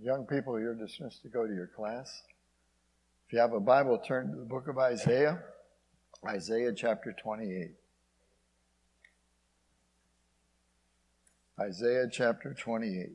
Young people, you're dismissed to go to your class. If you have a Bible, turn to the book of Isaiah, Isaiah chapter 28. Isaiah chapter 28.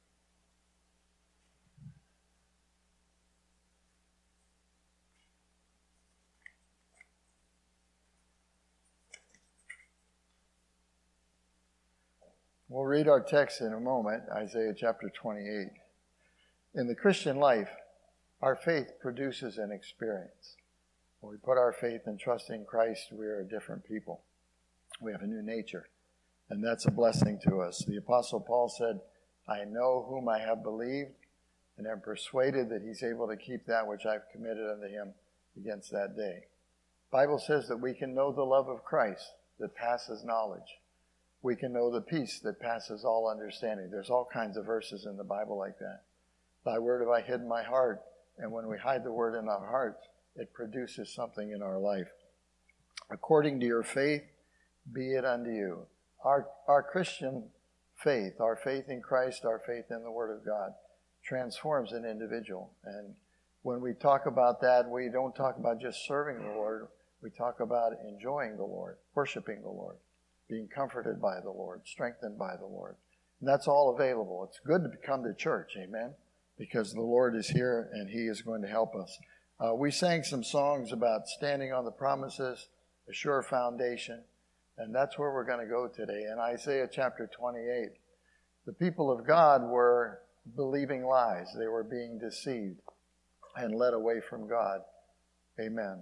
We'll read our text in a moment, Isaiah chapter 28. In the Christian life, our faith produces an experience. When we put our faith and trust in Christ, we are a different people. We have a new nature, and that's a blessing to us. The Apostle Paul said, I know whom I have believed, and am persuaded that he's able to keep that which I've committed unto him against that day. The Bible says that we can know the love of Christ that passes knowledge. We can know the peace that passes all understanding. There's all kinds of verses in the Bible like that. Thy word have I hid in my heart. And when we hide the word in our hearts, it produces something in our life. According to your faith, be it unto you. Our Christian faith, our faith in Christ, our faith in the Word of God, transforms an individual. And when we talk about that, we don't talk about just serving the Lord. We talk about enjoying the Lord, worshiping the Lord, being comforted by the Lord, strengthened by the Lord. And that's all available. It's good to come to church, amen, because the Lord is here and He is going to help us. We sang some songs about standing on the promises, a sure foundation, and that's where we're going to go today. In Isaiah chapter 28, the people of God were believing lies. They were being deceived and led away from God. Amen.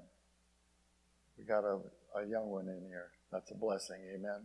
We got a young one in here. That's a blessing. Amen.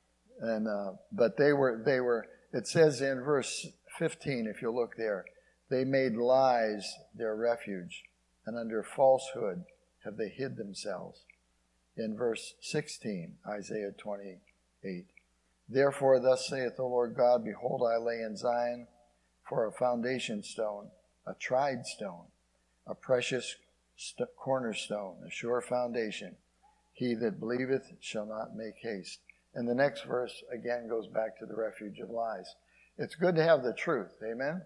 And but they were. It says in verse 15, if you look there, they made lies their refuge, and under falsehood have they hid themselves. In verse 16, Isaiah 28, therefore thus saith the Lord God, behold, I lay in Zion for a foundation stone, a tried stone, a precious cornerstone, a sure foundation. He that believeth shall not make haste. And the next verse again goes back to the refuge of lies. It's good to have the truth, amen?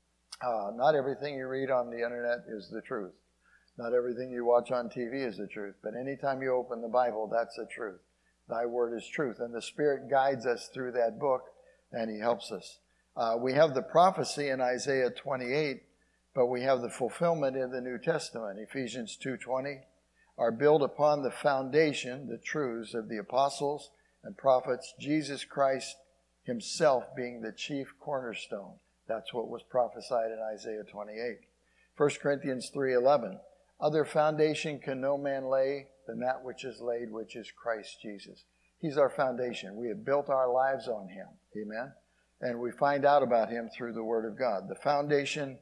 Not everything you read on the internet is the truth. Not everything you watch on TV is the truth. But anytime you open the Bible, that's the truth. Thy word is truth. And the Spirit guides us through that book, and He helps us. We have the prophecy in Isaiah 28, but we have the fulfillment in the New Testament. Ephesians 2:20 are built upon the foundation, the truths of the apostles and prophets, Jesus Christ Himself being the chief cornerstone. That's what was prophesied in Isaiah 28. 1 Corinthians 3:11, other foundation can no man lay than that which is laid, which is Christ Jesus. He's our foundation. We have built our lives on Him. Amen? And we find out about Him through the Word of God. The foundation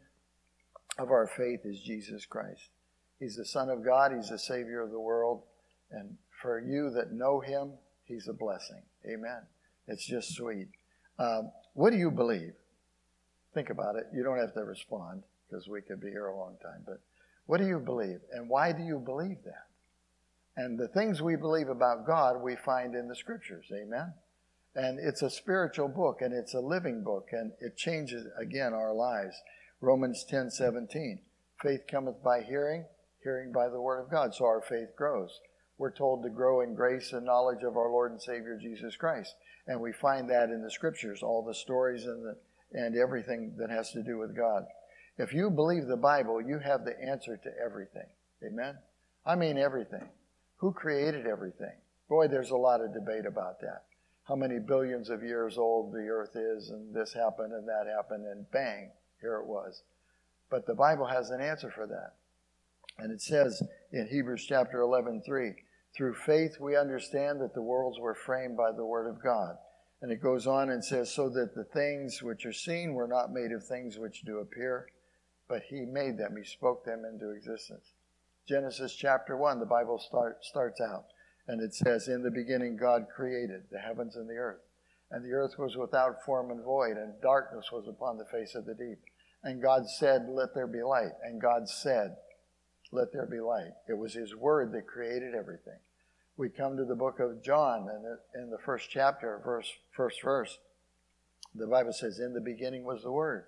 of our faith is Jesus Christ. He's the Son of God. He's the Savior of the world. And for you that know Him, He's a blessing. Amen? It's just sweet. What do you believe? Think about it. You don't have to respond because we could be here a long time. But what do you believe? And why do you believe that? And the things we believe about God, we find in the Scriptures. Amen? And it's a spiritual book, and it's a living book, and it changes, again, our lives. Romans 10:17. Faith cometh by hearing, hearing by the word of God. So our faith grows. We're told to grow in grace and knowledge of our Lord and Savior Jesus Christ. And we find that in the Scriptures, all the stories and everything that has to do with God. If you believe the Bible, you have the answer to everything. Amen? I mean everything. Who created everything? Boy, there's a lot of debate about that. How many billions of years old the earth is, and this happened and that happened, and bang, here it was. But the Bible has an answer for that. And it says in Hebrews chapter 11:3, through faith we understand that the worlds were framed by the word of God. And it goes on and says, so that the things which are seen were not made of things which do appear, but He made them. He spoke them into existence. Genesis chapter 1, the Bible starts out, and it says, in the beginning God created the heavens and the earth. And the earth was without form and void, and darkness was upon the face of the deep. And God said, let there be light. And God said, let there be light. It was His word that created everything. We come to the book of John, and in the first chapter, first verse, the Bible says, in the beginning was the Word.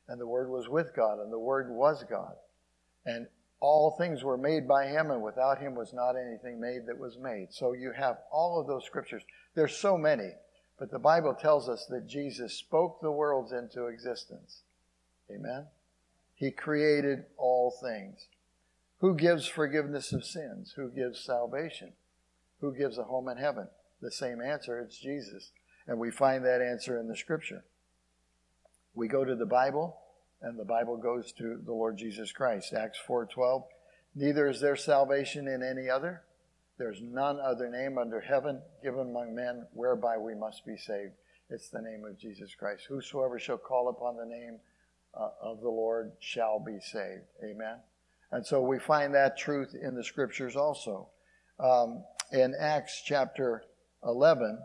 And the Word was with God, and the Word was God. And all things were made by Him, and without Him was not anything made that was made. So you have all of those scriptures. There's so many, but the Bible tells us that Jesus spoke the worlds into existence. Amen? He created all things. Who gives forgiveness of sins? Who gives salvation? Who gives a home in heaven? The same answer, it's Jesus. And we find that answer in the Scripture. We go to the Bible, and the Bible goes to the Lord Jesus Christ. Acts 4:12, neither is there salvation in any other. There's none other name under heaven given among men whereby we must be saved. It's the name of Jesus Christ. Whosoever shall call upon the name of the Lord shall be saved. Amen. And so we find that truth in the Scriptures also. In Acts chapter 11,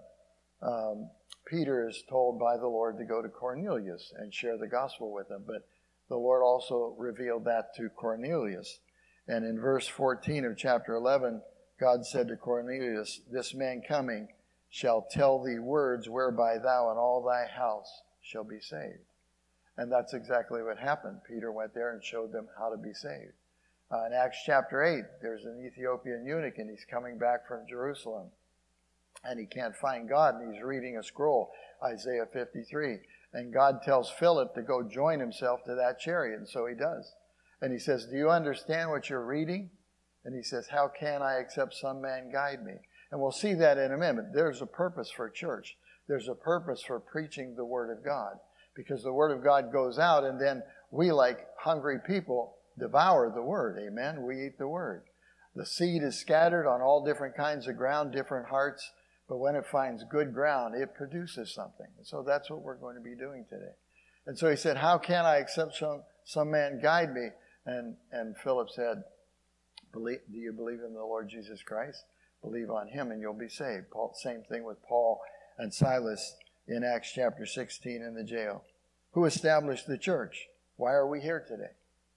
Peter is told by the Lord to go to Cornelius and share the gospel with him. But the Lord also revealed that to Cornelius. And in verse 14 of chapter 11, God said to Cornelius, this man coming shall tell thee words whereby thou and all thy house shall be saved. And that's exactly what happened. Peter went there and showed them how to be saved. In Acts chapter 8, there's an Ethiopian eunuch, and he's coming back from Jerusalem. And he can't find God, and he's reading a scroll, Isaiah 53. And God tells Philip to go join himself to that chariot, and so he does. And he says, do you understand what you're reading? And he says, how can I except some man guide me? And we'll see that in a minute. There's a purpose for church. There's a purpose for preaching the Word of God. Because the Word of God goes out, and then we, like hungry people, devour the Word. Amen? We eat the Word. The seed is scattered on all different kinds of ground, different hearts. But when it finds good ground, it produces something. And so that's what we're going to be doing today. And so he said, how can I except some man guide me? And Philip said, do you believe in the Lord Jesus Christ? Believe on Him and you'll be saved. Same thing with Paul and Silas in Acts chapter 16 in the jail. Who established the church? Why are we here today?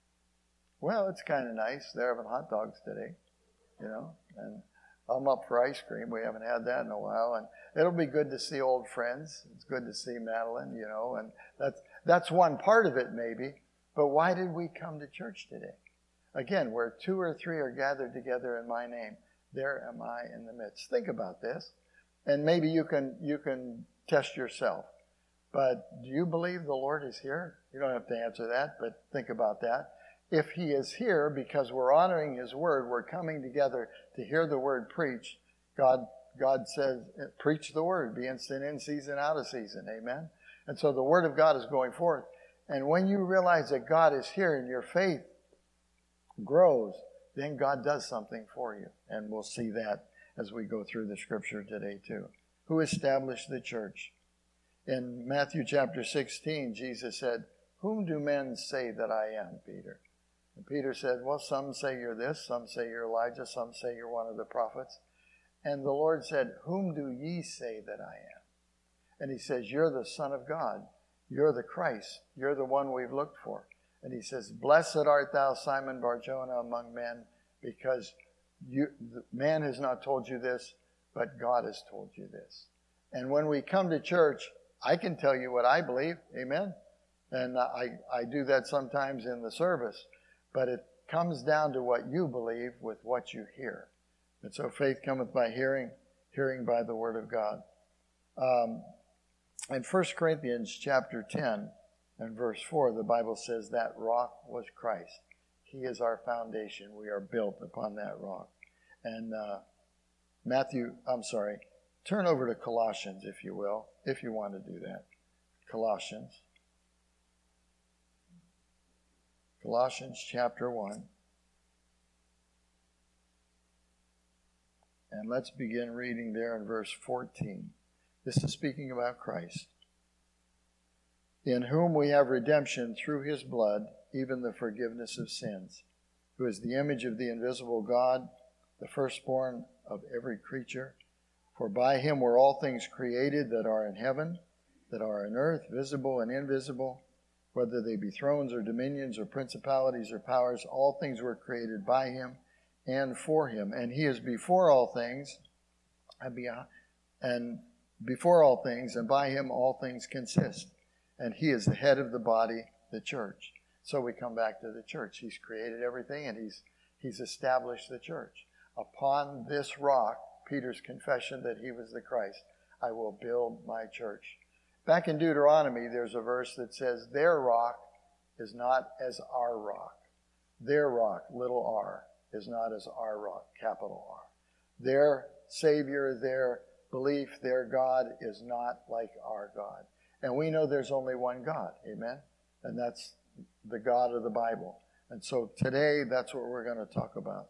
Well, it's kind of nice. They're having hot dogs today, and I'm up for ice cream. We haven't had that in a while. And it'll be good to see old friends. It's good to see Madeline, and that's one part of it maybe. But why did we come to church today? Again, where 2 or 3 are gathered together in my name, there am I in the midst. Think about this. And maybe you can test yourself. But do you believe the Lord is here? You don't have to answer that, but think about that. If He is here because we're honoring His Word, we're coming together to hear the Word preached. God says, preach the Word, be instant in season, out of season. Amen? And so the Word of God is going forth. And when you realize that God is here and your faith grows, then God does something for you. And we'll see that as we go through the Scripture today too. Who established the church? In Matthew chapter 16, Jesus said, whom do men say that I am, Peter? And Peter said, well, some say you're this, some say you're Elijah, some say you're one of the prophets. And the Lord said, whom do ye say that I am? And He says, you're the Son of God. You're the Christ. You're the one we've looked for. And He says, blessed art thou, Simon Bar-Jonah, among men, because man has not told you this, but God has told you this. And when we come to church, I can tell you what I believe. Amen? And I do that sometimes in the service. But it comes down to what you believe with what you hear. And so faith cometh by hearing, hearing by the Word of God. In 1 Corinthians chapter 10 and verse 4, the Bible says that rock was Christ. He is our foundation. We are built upon that rock. And turn over to Colossians, if you will, if you want to do that. Colossians chapter 1. And let's begin reading there in verse 14. This is speaking about Christ. In whom we have redemption through His blood, even the forgiveness of sins, who is the image of the invisible God, the firstborn of every creature. For by Him were all things created that are in heaven, that are in earth, visible and invisible, whether they be thrones or dominions or principalities or powers, all things were created by Him and for Him. And He is before all things, and by Him all things consist. And He is the head of the body, the church. So we come back to the church. He's created everything, and He's established the church. Upon this rock, Peter's confession that he was the Christ, I will build my church. Back in Deuteronomy, there's a verse that says, their rock is not as our rock. Their rock, little r, is not as our rock, capital R. Their Savior, their belief, their God is not like our God. And we know there's only one God, amen? And that's the God of the Bible. And so today, that's what we're going to talk about.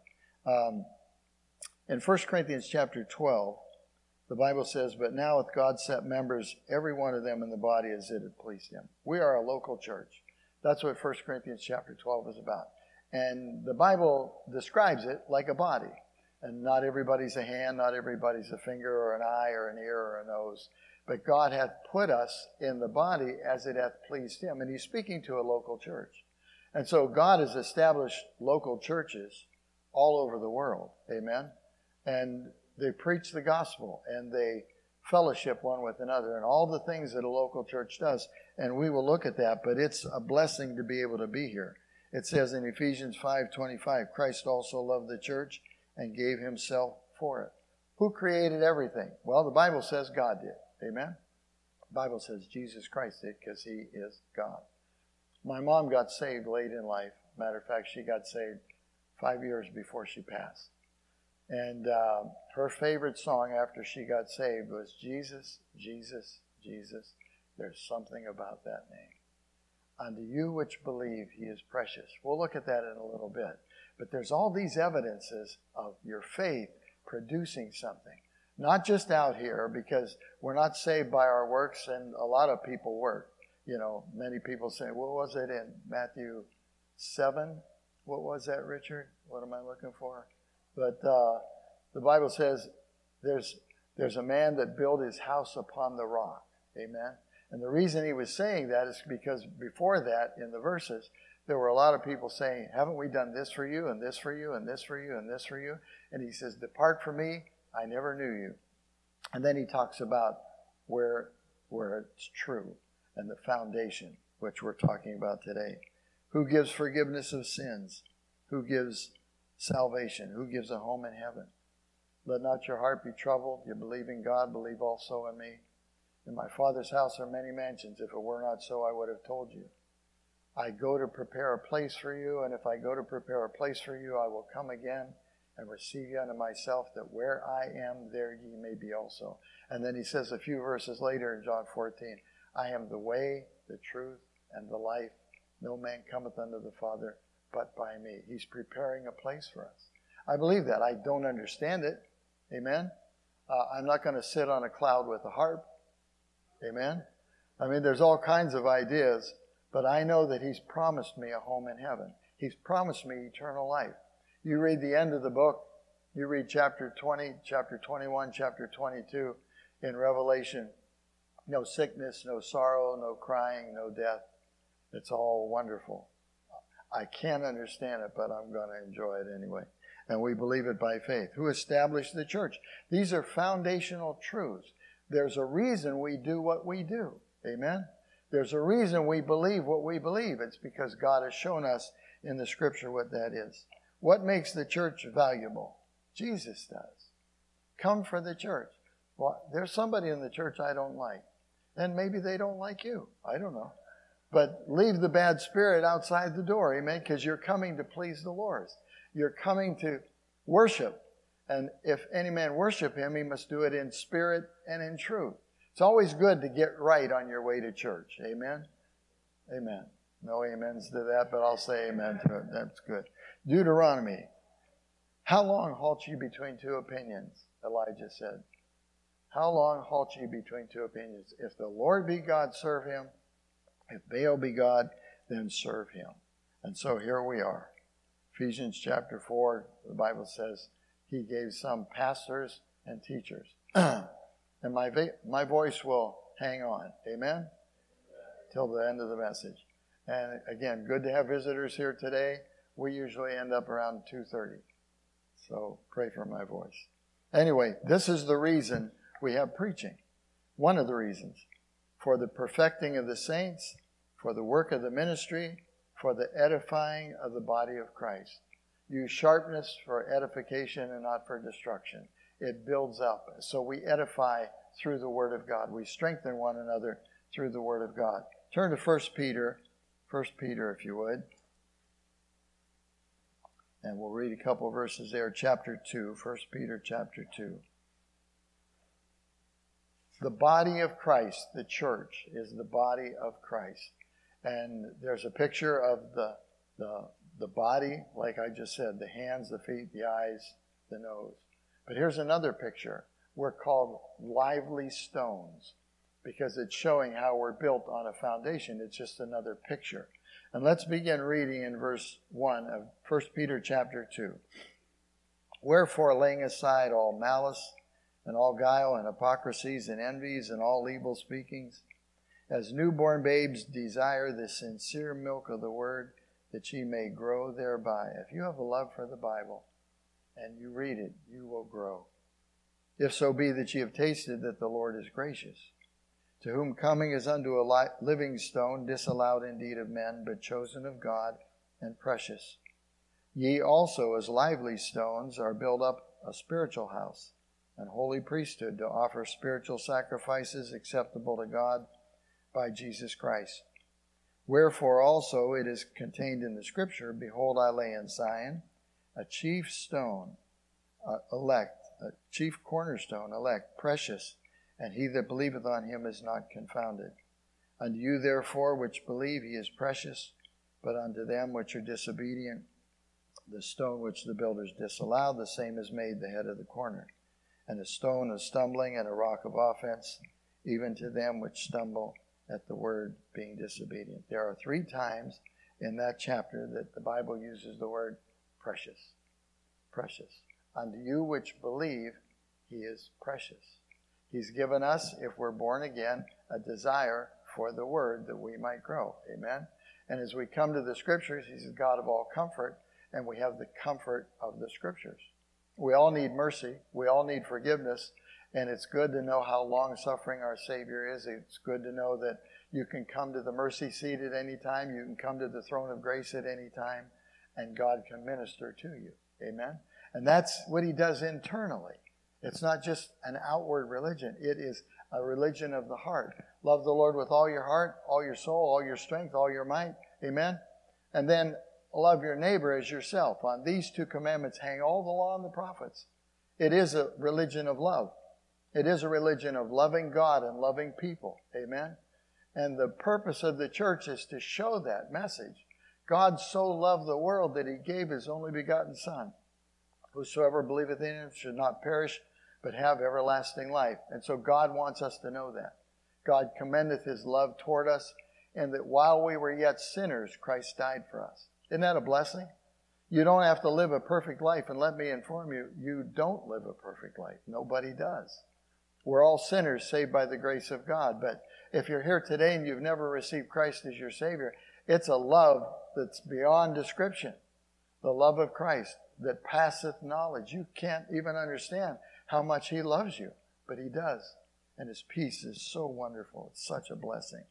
In 1 Corinthians chapter 12, the Bible says, but now with God set members, every one of them in the body as it had pleased him. We are a local church. That's what 1 Corinthians chapter 12 is about. And the Bible describes it like a body. And not everybody's a hand, not everybody's a finger or an eye or an ear or a nose. But God hath put us in the body as it hath pleased him. And he's speaking to a local church. And so God has established local churches all over the world. Amen. And they preach the gospel and they fellowship one with another and all the things that a local church does. And we will look at that, but it's a blessing to be able to be here. It says in Ephesians 5:25, Christ also loved the church and gave himself for it. Who created everything? Well, the Bible says God did. Amen. The Bible says Jesus Christ did because he is God. My mom got saved late in life. Matter of fact, she got saved 5 years before she passed. And her favorite song after she got saved was Jesus, Jesus, Jesus. There's something about that name. Unto you which believe he is precious. We'll look at that in a little bit. But there's all these evidences of your faith producing something. Not just out here, because we're not saved by our works, and a lot of people work. You know, many people say, what was it in Matthew 7? What was that, Richard? What am I looking for? But the Bible says there's a man that built his house upon the rock. Amen. And the reason he was saying that is because before that, in the verses, there were a lot of people saying, haven't we done this for you, and this for you, and this for you, and this for you? And he says, depart from me, I never knew you. And then he talks about where it's true and the foundation, which we're talking about today. Who gives forgiveness of sins? Who gives salvation? Who gives a home in heaven? Let not your heart be troubled. You believe in God, believe also in me. In my Father's house are many mansions. If it were not so, I would have told you. I go to prepare a place for you, and if I go to prepare a place for you, I will come again and receive you unto myself, that where I am, there ye may be also. And then he says a few verses later in John 14, I am the way, the truth, and the life. No man cometh unto the Father but by me. He's preparing a place for us. I believe that. I don't understand it. Amen. I'm not going to sit on a cloud with a harp. Amen. I mean, there's all kinds of ideas, but I know that he's promised me a home in heaven. He's promised me eternal life. You read the end of the book, you read chapter 20, chapter 21, chapter 22 in Revelation. No sickness, no sorrow, no crying, no death. It's all wonderful. I can't understand it, but I'm going to enjoy it anyway. And we believe it by faith. Who established the church? These are foundational truths. There's a reason we do what we do. Amen? There's a reason we believe what we believe. It's because God has shown us in the Scripture what that is. What makes the church valuable? Jesus does. Come for the church. Well, there's somebody in the church I don't like. And maybe they don't like you. I don't know. But leave the bad spirit outside the door, amen, because you're coming to please the Lord. You're coming to worship. And if any man worship him, he must do it in spirit and in truth. It's always good to get right on your way to church. Amen? Amen. No amens to that, but I'll say amen to it. That's good. Deuteronomy. How long halt ye between two opinions? Elijah said. How long halt ye between two opinions? If the Lord be God, serve him. If Baal be God, then serve him. And so here we are. Ephesians chapter 4, the Bible says, he gave some pastors and teachers. And my voice will hang on. Amen? Till the end of the message. And again, good to have visitors here today. We usually end up around 2:30. So pray for my voice. Anyway, this is the reason we have preaching. One of the reasons. For the perfecting of the saints, for the work of the ministry, for the edifying of the body of Christ. Use sharpness for edification and not for destruction. It builds up. So we edify through the Word of God. We strengthen one another through the Word of God. Turn to 1 Peter. 1 Peter, if you would. And we'll read a couple of verses there. Chapter 2. 1 Peter chapter 2. The body of Christ, the church, is the body of Christ. And there's a picture of the body, like I just said, the hands, the feet, the eyes, the nose. But here's another picture. We're called lively stones because it's showing how we're built on a foundation. It's just another picture. And let's begin reading in verse 1 of 1 Peter chapter 2. Wherefore, laying aside all malice and all guile and hypocrisies and envies and all evil speakings, as newborn babes desire the sincere milk of the word, that ye may grow thereby. If you have a love for the Bible and you read it, you will grow. If so be that ye have tasted that the Lord is gracious, to whom coming is unto a living stone, disallowed indeed of men, but chosen of God and precious. Ye also, as lively stones, are built up a spiritual house, and holy priesthood, to offer spiritual sacrifices acceptable to God by Jesus Christ. Wherefore also it is contained in the Scripture, Behold, I lay in Zion a chief stone, elect, a chief cornerstone, elect, precious, and he that believeth on him is not confounded. Unto you therefore which believe he is precious, but unto them which are disobedient, the stone which the builders disallowed, the same is made the head of the corner, and a stone of stumbling and a rock of offense, even to them which stumble at the word, being disobedient. There are 3 times in that chapter that the Bible uses the word precious. Precious. Unto you which believe, he is precious. He's given us, if we're born again, a desire for the word that we might grow. Amen? And as we come to the Scriptures, he's the God of all comfort, and we have the comfort of the Scriptures. We all need mercy. We all need forgiveness. And it's good to know how long-suffering our Savior is. It's good to know that you can come to the mercy seat at any time. You can come to the throne of grace at any time. And God can minister to you. Amen? And that's what he does internally. It's not just an outward religion. It is a religion of the heart. Love the Lord with all your heart, all your soul, all your strength, all your might. Amen? And then love your neighbor as yourself. On these 2 commandments hang all the law and the prophets. It is a religion of love. It is a religion of loving God and loving people. Amen? And the purpose of the church is to show that message. God so loved the world that he gave his only begotten Son. Whosoever believeth in him should not perish, but have everlasting life. And so God wants us to know that. God commendeth his love toward us, and that while we were yet sinners, Christ died for us. Isn't that a blessing? You don't have to live a perfect life, and let me inform you, you don't live a perfect life. Nobody does. We're all sinners saved by the grace of God. But if you're here today and you've never received Christ as your Savior, it's a love that's beyond description. The love of Christ that passeth knowledge. You can't even understand how much he loves you, but he does. And his peace is so wonderful. It's such a blessing.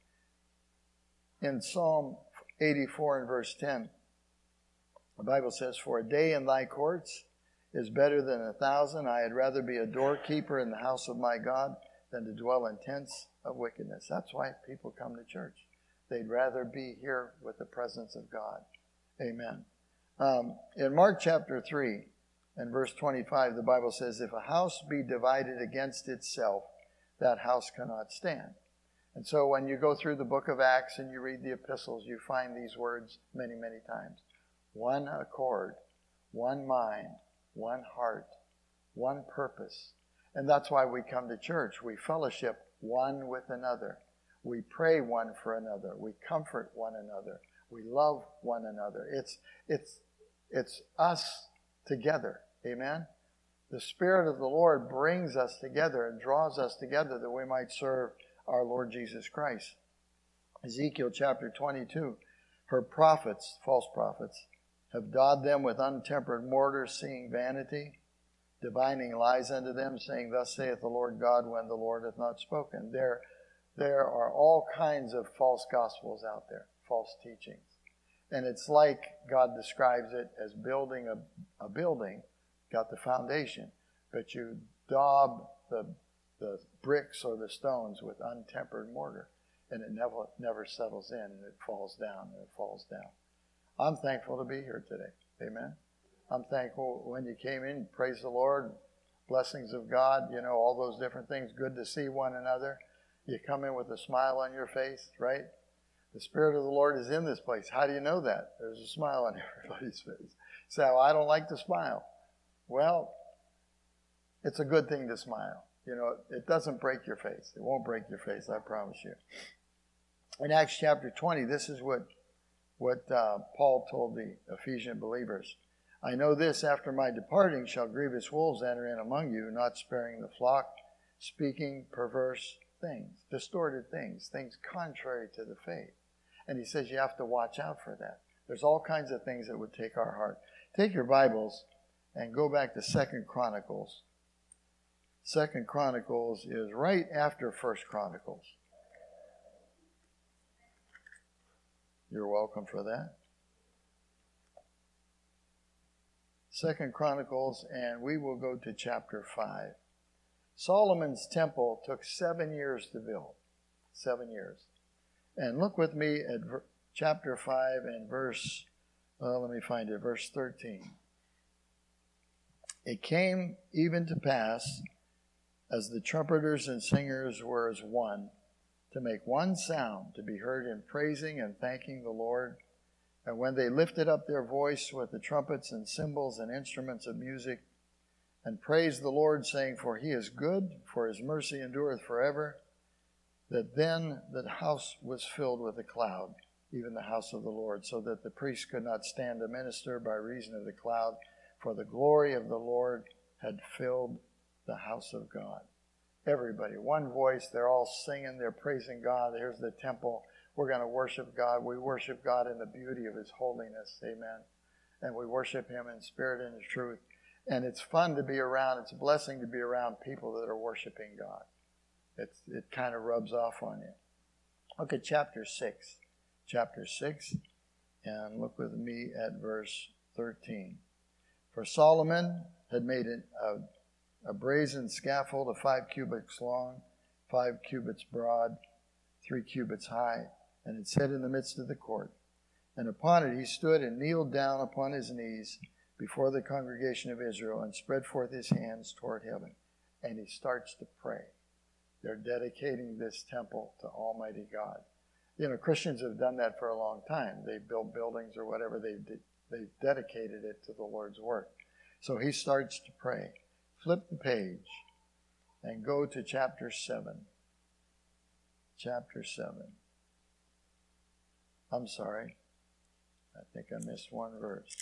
In Psalm 84 and verse 10, the Bible says, For a day in thy courts is better than 1,000. I had rather be a doorkeeper in the house of my God than to dwell in tents of wickedness. That's why people come to church. They'd rather be here with the presence of God. Amen. In Mark chapter 3 and verse 25, the Bible says, If a house be divided against itself, that house cannot stand. And so when you go through the book of Acts and you read the epistles, you find these words many, many times. One accord, one mind, one heart, one purpose. And that's why we come to church. We fellowship one with another. We pray one for another. We comfort one another. We love one another. It's us together. Amen? The Spirit of the Lord brings us together and draws us together that we might serve our Lord Jesus Christ. Ezekiel chapter 22. Her prophets, false prophets, have daubed them with untempered mortar, seeing vanity, divining lies unto them, saying, Thus saith the Lord God, when the Lord hath not spoken. There are all kinds of false gospels out there. false teachings. And it's like God describes it as building a building, got the foundation, but you daub the bricks or the stones with untempered mortar, and it never settles in, and it falls down, and it falls down. I'm thankful to be here today. Amen. I'm thankful when you came in, praise the Lord, blessings of God, all those different things. Good to see one another. You come in with a smile on your face, right? The Spirit of the Lord is in this place. How do you know that? There's a smile on everybody's face. So I don't like to smile. Well, it's a good thing to smile. It doesn't break your face. It won't break your face, I promise you. In Acts chapter 20, this is what Paul told the Ephesian believers. I know this, after my departing shall grievous wolves enter in among you, not sparing the flock, speaking perverse things, distorted things contrary to the faith. And he says you have to watch out for that. There's all kinds of things that would take our heart. Take your Bibles and go back to 2 Chronicles. 2 Chronicles is right after 1 Chronicles. You're welcome for that. 2 Chronicles, and we will go to chapter 5. Solomon's temple took 7 years to build. 7 years. And look with me at chapter 5 and verse 13. It came even to pass, as the trumpeters and singers were as one, to make one sound to be heard in praising and thanking the Lord. And when they lifted up their voice with the trumpets and cymbals and instruments of music, and praised the Lord, saying, For he is good, for his mercy endureth forever, that then the house was filled with a cloud, even the house of the Lord, so that the priest could not stand to minister by reason of the cloud, for the glory of the Lord had filled the house of God. Everybody, one voice, they're all singing, they're praising God. Here's the temple. We're going to worship God. We worship God in the beauty of his holiness. Amen. And we worship him in spirit and in truth. And it's fun to be around. It's a blessing to be around people that are worshiping God. It kind of rubs off on you. Look at chapter 6. Chapter 6, and look with me at verse 13. For Solomon had made a brazen scaffold of 5 cubits long, 5 cubits broad, 3 cubits high, and it set in the midst of the court. And upon it he stood and kneeled down upon his knees before the congregation of Israel and spread forth his hands toward heaven. And he starts to pray. They're dedicating this temple to Almighty God. Christians have done that for a long time. They built buildings or whatever. They've dedicated it to the Lord's work. So he starts to pray. Flip the page and go to chapter 7. Chapter 7. I'm sorry. I think I missed one verse.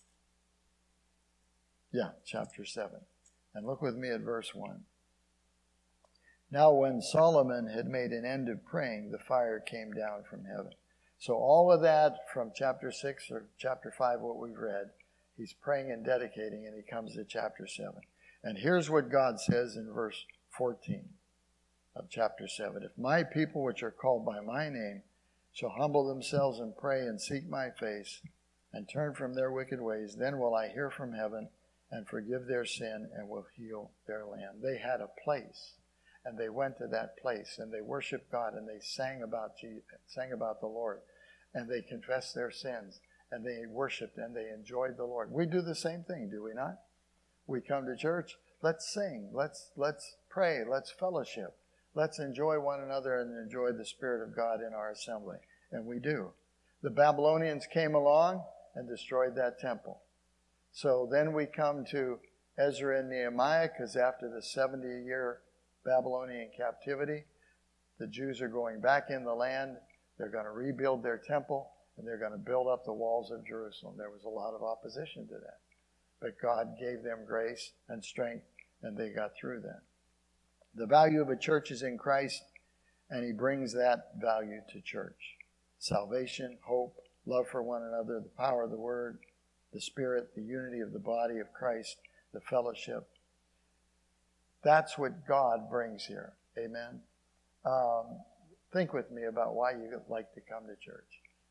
Yeah, chapter 7. And look with me at verse 1. Now when Solomon had made an end of praying, the fire came down from heaven. So all of that from chapter 6 or chapter 5, what we've read, he's praying and dedicating, and he comes to chapter 7. And here's what God says in verse 14 of chapter 7. If my people which are called by my name shall humble themselves and pray and seek my face and turn from their wicked ways, then will I hear from heaven and forgive their sin and will heal their land. They had a place. And they went to that place, and they worshiped God, and they sang about Jesus, sang about the Lord, and they confessed their sins, and they worshiped, and they enjoyed the Lord. We do the same thing, do we not? We come to church, let's sing, let's pray, let's fellowship, let's enjoy one another and enjoy the Spirit of God in our assembly. And we do. The Babylonians came along and destroyed that temple. So then we come to Ezra and Nehemiah, because after the 70-year Babylonian captivity, the Jews are going back in the land. They're going to rebuild their temple, and they're going to build up the walls of Jerusalem. There was a lot of opposition to that. But God gave them grace and strength, and they got through that. The value of a church is in Christ, and he brings that value to church. Salvation, hope, love for one another, the power of the Word, the Spirit, the unity of the body of Christ, the fellowship. That's what God brings here. Amen. Think with me about why you like to come to church.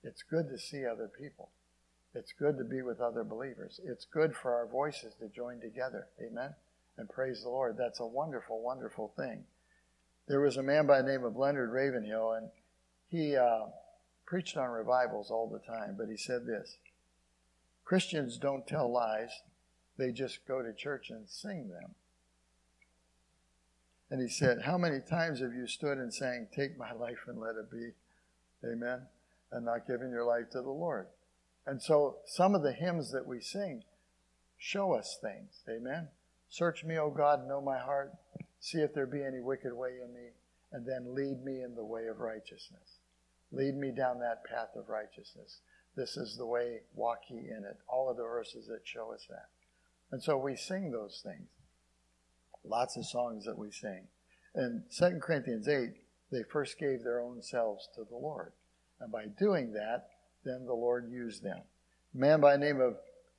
It's good to see other people. It's good to be with other believers. It's good for our voices to join together. Amen? And praise the Lord. That's a wonderful, wonderful thing. There was a man by the name of Leonard Ravenhill, and he preached on revivals all the time, but he said this: Christians don't tell lies. They just go to church and sing them. And he said, how many times have you stood and sang, take my life and let it be? Amen? And not giving your life to the Lord. And so some of the hymns that we sing show us things. Amen? Search me, O God, know my heart. See if there be any wicked way in me. And then lead me in the way of righteousness. Lead me down that path of righteousness. This is the way, walk ye in it. All of the verses that show us that. And so we sing those things. Lots of songs that we sing. In 2 Corinthians 8, they first gave their own selves to the Lord. And by doing that, then the Lord used them. A man by the name of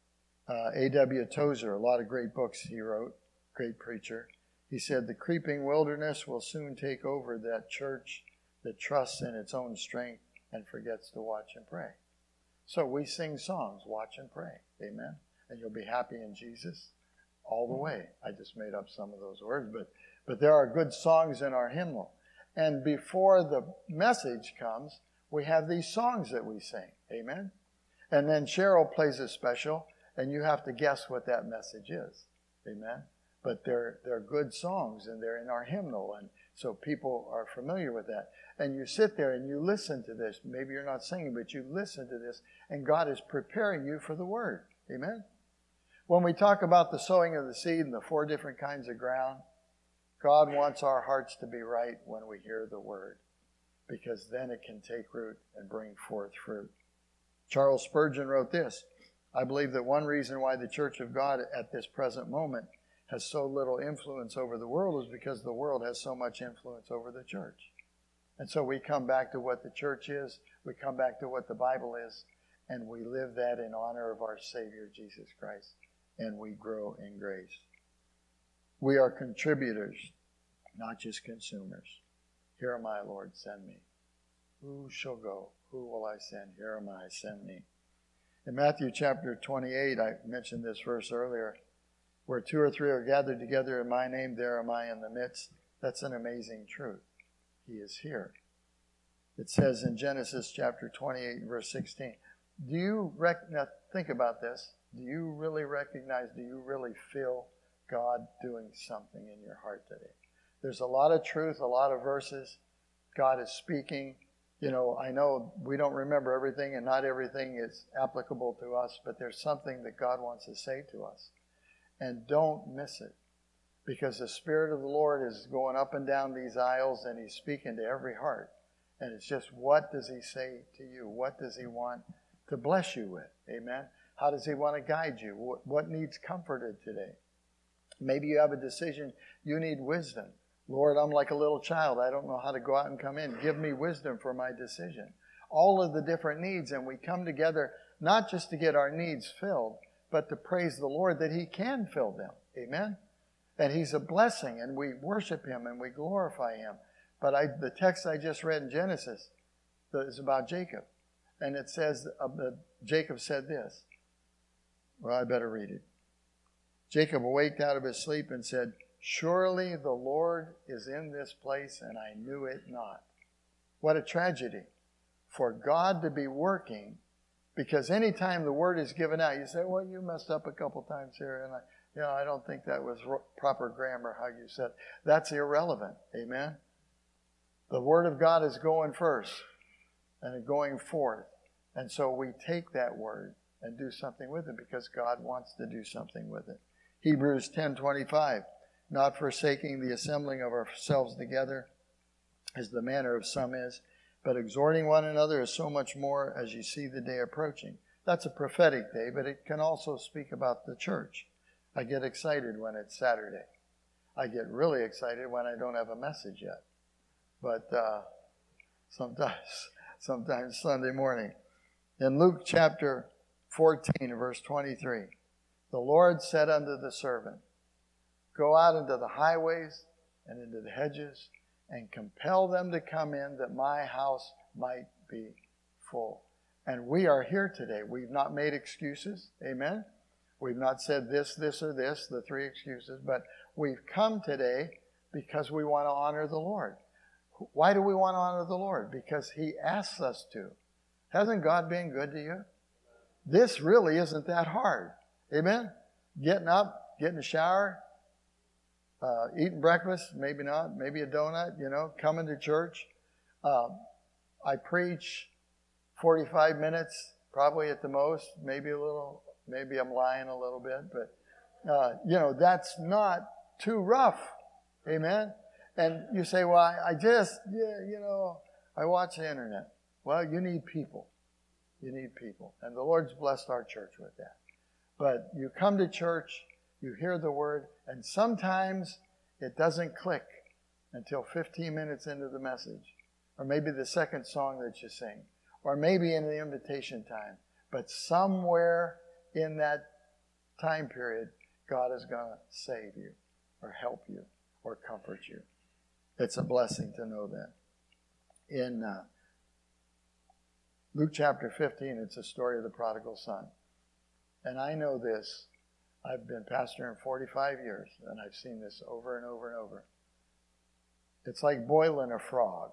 A.W. Tozer, a lot of great books he wrote, great preacher. He said, the creeping wilderness will soon take over that church that trusts in its own strength and forgets to watch and pray. So we sing songs, watch and pray. Amen? And you'll be happy in Jesus all the way. I just made up some of those words, but there are good songs in our hymnal. And before the message comes, we have these songs that we sing. Amen? And then Cheryl plays a special, and you have to guess what that message is. Amen? But they're good songs, and they're in our hymnal, and so people are familiar with that. And you sit there and you listen to this. Maybe you're not singing, but you listen to this, and God is preparing you for the Word. Amen? When we talk about the sowing of the seed and the 4 different kinds of ground, God wants our hearts to be right when we hear the Word, because then it can take root and bring forth fruit. Charles Spurgeon wrote this: I believe that one reason why the Church of God at this present moment has so little influence over the world is because the world has so much influence over the church. And so we come back to what the church is, we come back to what the Bible is, and we live that in honor of our Savior, Jesus Christ, and we grow in grace. We are contributors, not just consumers. Here am I, Lord, send me. Who shall go? Who will I send? Here am I, send me. In Matthew chapter 28, I mentioned this verse earlier, where 2 or 3 are gathered together in my name, there am I in the midst. That's an amazing truth. He is here. It says in Genesis chapter 28, verse 16, now think about this. Do you really recognize, do you really feel God doing something in your heart today? There's a lot of truth, a lot of verses. God is speaking. You know, I know we don't remember everything, and not everything is applicable to us, but there's something that God wants to say to us. And don't miss it, because the Spirit of the Lord is going up and down these aisles, and He's speaking to every heart. And it's just, what does He say to you? What does He want to bless you with? Amen? How does He want to guide you? What needs comforted today? Maybe you have a decision. You need wisdom. Lord, I'm like a little child. I don't know how to go out and come in. Give me wisdom for my decision. All of the different needs, and we come together not just to get our needs filled, but to praise the Lord that He can fill them. Amen? And He's a blessing, and we worship Him and we glorify Him. But the text I just read in Genesis is about Jacob. And it says, Jacob said this. Well, I better read it. Jacob awaked out of his sleep and said, surely the Lord is in this place, and I knew it not. What a tragedy for God to be working, because anytime the word is given out, you say, well, you messed up a couple times here, and I don't think that was proper grammar how you said. That's irrelevant. Amen? The word of God is going first and going forth. And so we take that word and do something with it, because God wants to do something with it. Hebrews 10:25, not forsaking the assembling of ourselves together, as the manner of some is, but exhorting one another as so much more as you see the day approaching. That's a prophetic day, but it can also speak about the church. I get excited when it's Saturday. I get really excited when I don't have a message yet. But sometimes Sunday morning. In Luke chapter 14, verse 23, the Lord said unto the servant, go out into the highways and into the hedges and compel them to come in, that my house might be full. And we are here today. We've not made excuses. Amen? We've not said this, this, or this, the three excuses. But we've come today because we want to honor the Lord. Why do we want to honor the Lord? Because He asks us to. Hasn't God been good to you? This really isn't that hard. Amen? Getting up, getting a shower, eating breakfast, maybe not, maybe a donut, coming to church. I preach 45 minutes, probably at the most, maybe a little, maybe I'm lying a little bit, but, that's not too rough. Amen? And you say, well, I watch the internet. Well, you need people. You need people. And the Lord's blessed our church with that. But you come to church, you hear the word, and sometimes it doesn't click until 15 minutes into the message. Or maybe the second song that you sing. Or maybe in the invitation time. But somewhere in that time period, God is going to save you, or help you, or comfort you. It's a blessing to know that. In Luke chapter 15, it's a story of the prodigal son. And I know this. I've been pastoring 45 years, and I've seen this over and over and over. It's like boiling a frog.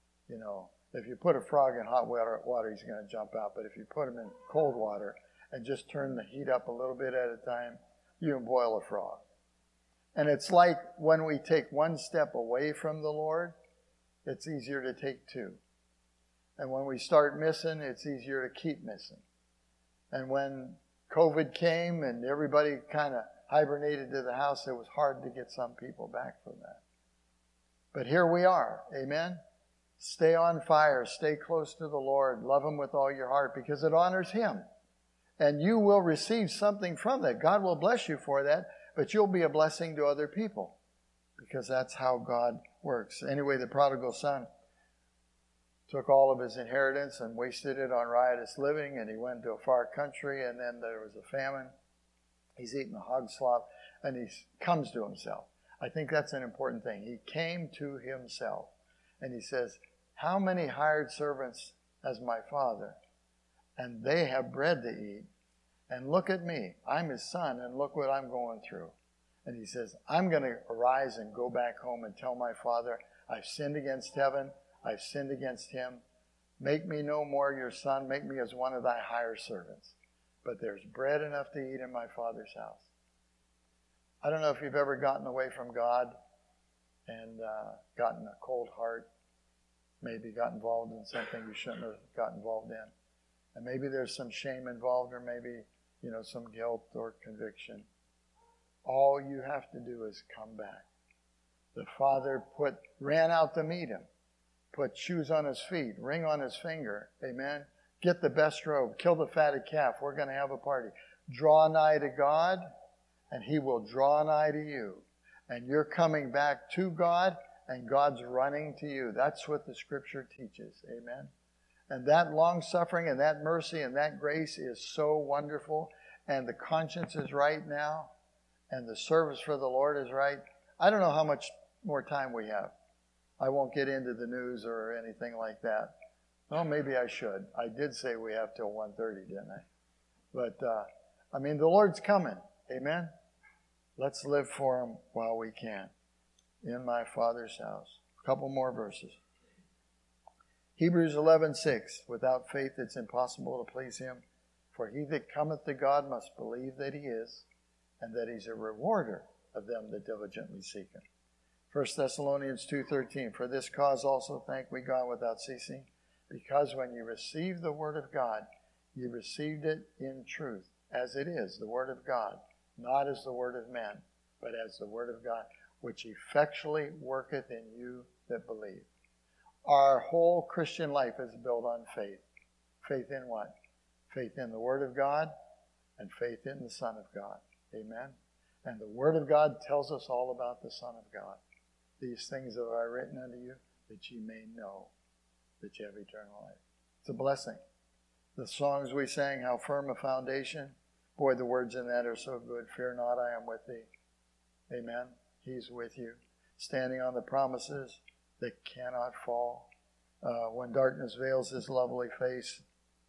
If you put a frog in hot water, he's going to jump out. But if you put him in cold water and just turn the heat up a little bit at a time, you can boil a frog. And it's like when we take one step away from the Lord, it's easier to take two. And when we start missing, it's easier to keep missing. And when COVID came and everybody kind of hibernated to the house, it was hard to get some people back from that. But here we are. Amen? Stay on fire. Stay close to the Lord. Love Him with all your heart because it honors Him. And you will receive something from that. God will bless you for that, but you'll be a blessing to other people because that's how God works. Anyway, the prodigal son took all of his inheritance and wasted it on riotous living, and he went to a far country, and then there was a famine. He's eating the hog slop, and he comes to himself. I think that's an important thing. He came to himself, and he says, how many hired servants has my father? And they have bread to eat. And look at me. I'm his son, and look what I'm going through. And he says, I'm going to arise and go back home and tell my father, I've sinned against heaven. I've sinned against him. Make me no more your son. Make me as one of thy higher servants. But there's bread enough to eat in my father's house. I don't know if you've ever gotten away from God and gotten a cold heart. Maybe got involved in something you shouldn't have got involved in. And maybe there's some shame involved, or maybe, some guilt or conviction. All you have to do is come back. The father ran out to meet him. Put shoes on his feet, ring on his finger. Amen. Get the best robe. Kill the fatted calf. We're going to have a party. Draw nigh to God, and He will draw nigh to you. And you're coming back to God, and God's running to you. That's what the Scripture teaches. Amen. And that long-suffering and that mercy and that grace is so wonderful. And the conscience is right now. And the service for the Lord is right. I don't know how much more time we have. I won't get into the news or anything like that. Well, maybe I should. I did say we have till 1:30, didn't I? But, the Lord's coming. Amen? Let's live for Him while we can. In my Father's house. A couple more verses. Hebrews 11:6. Without faith it's impossible to please Him. For he that cometh to God must believe that He is, and that He's a rewarder of them that diligently seek Him. 1 Thessalonians 2:13, for this cause also thank we God without ceasing, because when you received the word of God, you received it in truth, as it is, the word of God, not as the word of men, but as the word of God, which effectually worketh in you that believe. Our whole Christian life is built on faith. Faith in what? Faith in the word of God and faith in the Son of God. Amen? And the word of God tells us all about the Son of God. These things have I written unto you, that ye may know that you have eternal life. It's a blessing. The songs we sang, how firm a foundation. Boy, the words in that are so good. Fear not, I am with thee. Amen. He's with you. Standing on the promises that cannot fall. When darkness veils His lovely face,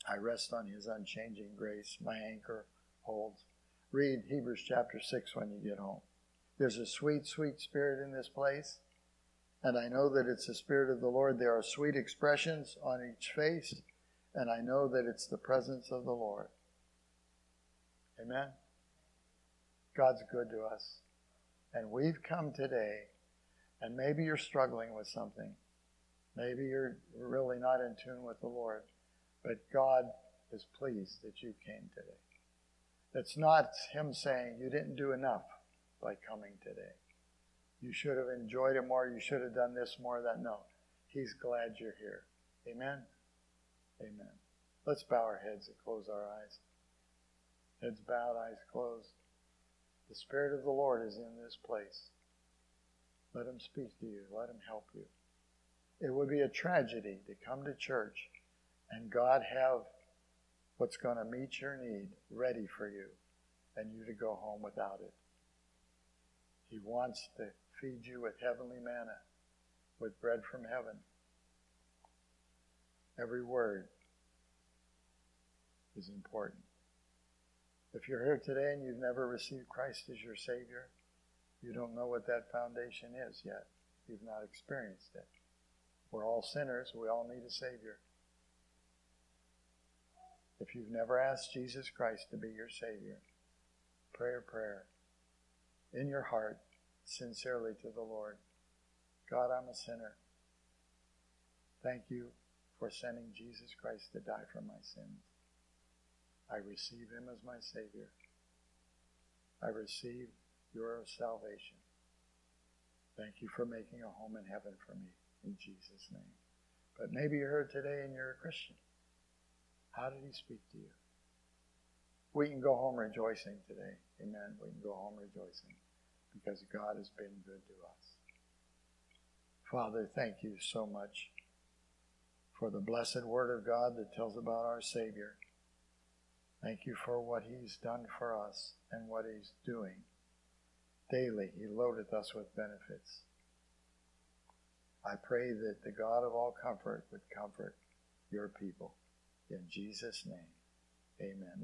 I rest on his unchanging grace. My anchor holds. Read Hebrews chapter 6 when you get home. There's a sweet, sweet spirit in this place. And I know that it's the Spirit of the Lord. There are sweet expressions on each face. And I know that it's the presence of the Lord. Amen? God's good to us. And we've come today, and maybe you're struggling with something. Maybe you're really not in tune with the Lord. But God is pleased that you came today. It's not him saying you didn't do enough by coming today. You should have enjoyed it more. You should have done this more, that. No. He's glad you're here. Amen? Amen. Let's bow our heads and close our eyes. Heads bowed, eyes closed. The Spirit of the Lord is in this place. Let him speak to you. Let him help you. It would be a tragedy to come to church and God have what's going to meet your need ready for you and you to go home without it. He wants to feed you with heavenly manna, with bread from heaven. Every word is important. If you're here today and you've never received Christ as your Savior, you don't know what that foundation is yet. You've not experienced it. We're all sinners. We all need a Savior. If you've never asked Jesus Christ to be your Savior, pray a prayer in your heart, sincerely to the Lord. God, I'm a sinner. Thank you for sending Jesus Christ to die for my sins. I receive him as my Savior. I receive your salvation. Thank you for making a home in heaven for me, in Jesus' name. But maybe you're here today and you're a Christian. How did he speak to you? We can go home rejoicing today. Amen. We can go home rejoicing because God has been good to us. Father, thank you so much for the blessed word of God that tells about our Savior. Thank you for what he's done for us and what he's doing. Daily, he loadeth us with benefits. I pray that the God of all comfort would comfort your people. In Jesus' name, amen.